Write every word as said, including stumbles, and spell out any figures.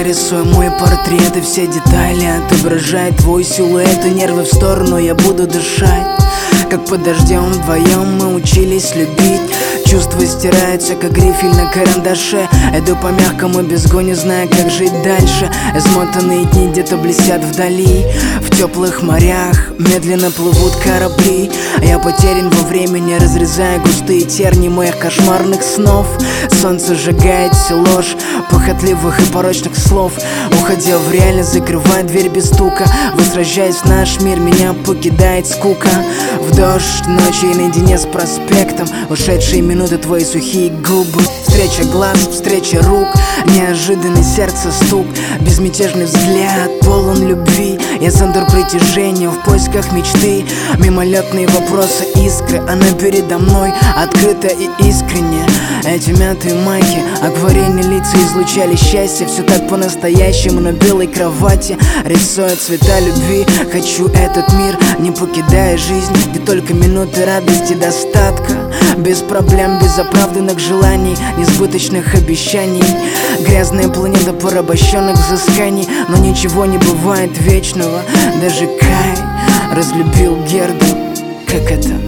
рисуй мой портрет, и все детали отображает твой силуэт. И нервы в сторону, я буду дышать, как под дождем вдвоем мы учились любить. Чувства стираются, как грифель на карандаше. Иду по мягкому безгу, не зная, как жить дальше. Измотанные дни где-то блестят вдали. В теплых морях медленно плывут корабли, а я потерян во времени, разрезая густые терни моих кошмарных снов. Солнце сжигает всю ложь похотливых и порочных слов. Уходя в реальность, закрывая дверь без стука. Возвращаясь в наш мир, меня покидает скука. В дождь ночи наедине с проспектом, ушедшие минуты, твои сухие губы. Встреча глаз, встреча рук, неожиданный сердце стук. Безмятежный взгляд, полон любви. Я центр притяжения в поисках мечты. Мимолетные вопросы, искры, она передо мной, открыто и искренне. Эти мятые майки, акварельные лица излучали счастье. Все так по-настоящему на белой кровати, рисуя цвета любви. Хочу этот мир, не покидая жизнь, где только минуты радости достатка. Без проблем, без оправданных желаний, несбыточных обещаний. Грязная планета порабощенных взысканий. Но ничего не бывает вечного. Даже Кай разлюбил Герду. Как это?